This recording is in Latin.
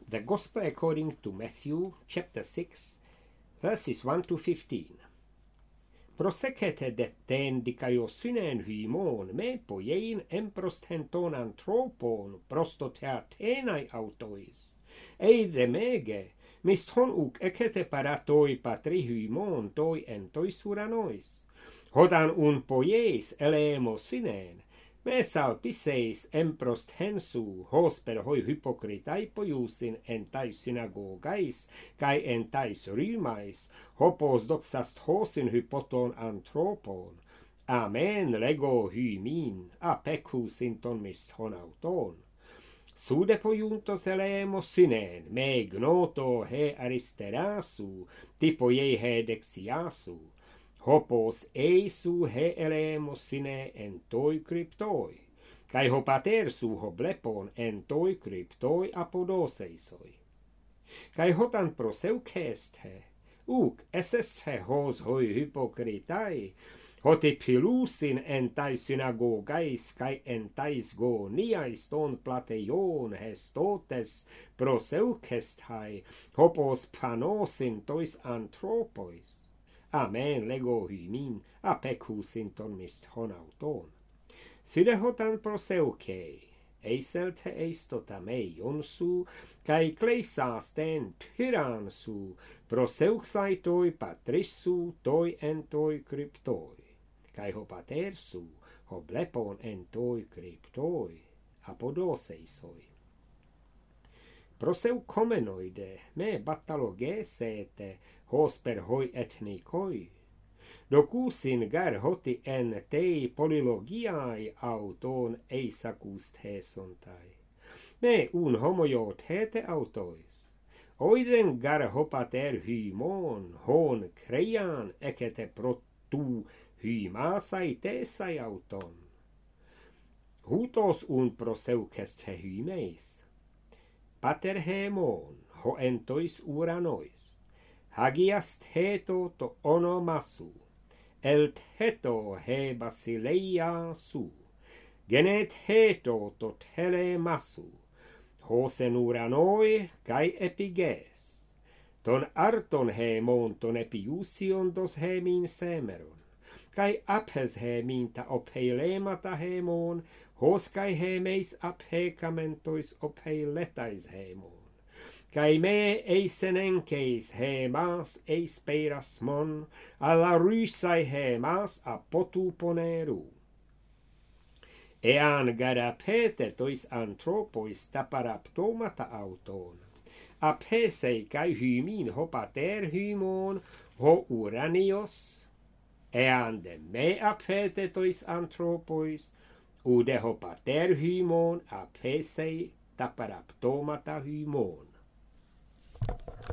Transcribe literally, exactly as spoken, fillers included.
The Gospel according to Matthew, chapter six, verses one to fifteen. Prosekete deten dikaiosyneen hymon me poiein emprosthenton anthropon prostotheatenai autois. Eide mege, misthon uk ekete paratoi patri hymon toi entoi suranois. Hodan un poies eleemosyneen, me salpiseis emprosthensu hos per hoi hypokritai poiusin entais synagogais, kai entais rymais, hopos doxast hosin hypoton anthropon. Amen lego hymin, apecus inton misthon auton. Sude poiuntos eleemosyneen, me gnoto he aristerasu, typoiei he dexiasu. Hopos eisu he eleemosine entoi kryptoi, kai hopatersu hoblepon entoi kryptoi apodoseisoi. Kai hotan proseukest he, uk eses he hos hoi hypokritai, hoti pilusin entais synagogais kai entais goniais ton plateion hestotes proseukest hai, hopos panosin tois anthropois. Amen lego hymin, apecus inton misthon auton. Sydehotan proseukei, eiselte eistota meijonsu, kai kleisasten tyransu, proseuksai toi patrissu, toi entoi kryptoi, kai hopatersu, hoblepon entoi kryptoi, apodoseisoi. Proseukkomenoide, me battalogesete, hos per hoi etnikoi. Dokusin gar hoti en tei polylogiai auton eisakust hesontai. Me un homojot hete autois. Oiden gar hopater hymon, hon kreian ekete protu hymasai tesai auton. Hutos un proseukest he hymeis. Pater hemon, ho entois uranois. Hagiast heto to onomasu, elt heto he basileia su, genet heto to telemasu, hosen uranoi kai epiges, ton arton hemon ton epiusion dos hemin semeron, kai aphes heminta opeilemata hemon, hos kai hemeis aphekamentois opeiletais hemon. Kai me eisenenkeis hemas eispeirasmon, alla rysai hemas apotu poneru. Ean garapete tois anthropois taparaptomata auton. Aphesei kai hymin hopater hymon ho uranios. Ean de me aphete tois anthropois, ude hopater hymon aphesei taparaptomata hymon.